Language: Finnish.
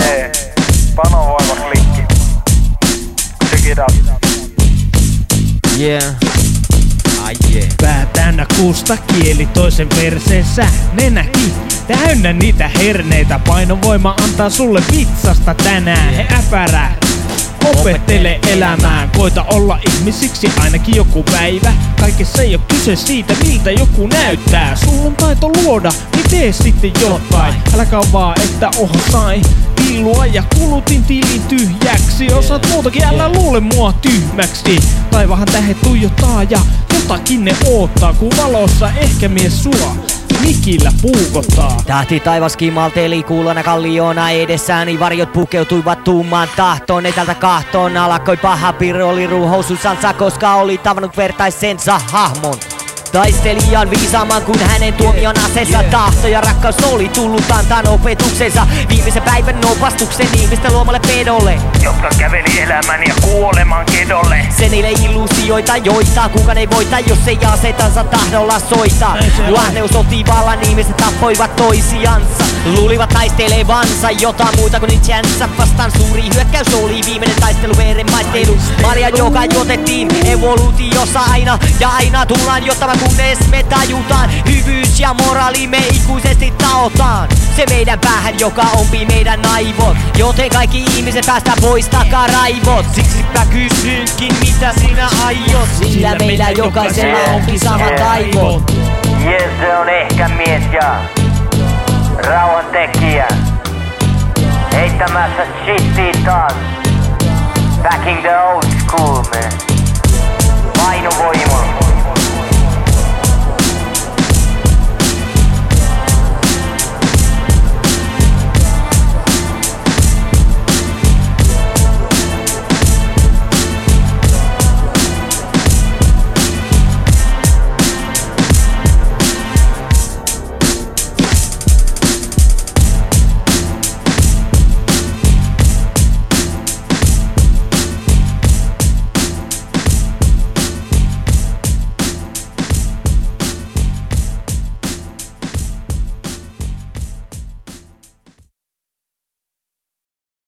Panovoimaklikki. Check it out. Yeah. Pää täynnä kusta, kieli toisen perseessä. Nenäkin täynnä niitä herneitä. Painovoima antaa sulle pizzasta tänään. He äpärää, opettele elämään. Koita olla ihmisiksi ainakin joku päivä. Kaikessa ei oo kyse siitä, miltä joku näyttää. Sulla on taito luoda, niin tee sitten jotain. Äläkä vaan, että sain pillua ja kulutin tilin tyhjäksi. Osaat muutakin, älä luule mua tyhmäksi. Taivahan tähet tuijottaa ja jotakin ne oottaa. Kun valossa ehkä mies sua mikillä puukottaa. Tähti taivas kimalteli kuulona kallioona edessäni. Varjot pukeutuivat tummaan tahtoon. Ei tältä kahtoon alkoi paha piroli ruuhoususansa, koska oli tavannut vertaisensa hahmon. Taistelijan viisaamaan kun hänen tuomion aseessa. Tahto ja rakkaus oli tullut antaan opetuksensa. Viimeisen päivän opastuksen ihmisten luomalle pedolle, Jotka käveli elämän ja kuoleman kedolle. se niille illuusioita joita kukaan ei voita, jos ei asetansa tahdolla soita. Lahneus otti vallan, ihmiset tappoivat toisiansa. Luulivat taistelevansa jotain muuta kuin itseänsä vastaan. Suuri hyökkäys oli viimeinen taistelu, verenmaistelu. Marja joka juotettiin evoluutiossa aina. Ja aina tullaan jottamaan kunnes me tajutaan. Hyvyys ja moraali me ikuisesti taotaan. Se meidän päähän, joka ompii meidän aivot. Joten kaikki ihmiset päästä poistakaa raivot. Siksipä kysynkin mitä sinä aiot. Sillä meillä jokaisella onkin samat aivot. Jes, se on ehkä mies ja rauhantekijä. Heittämässä shittiin taas. Back in the old school, man. Painovoima.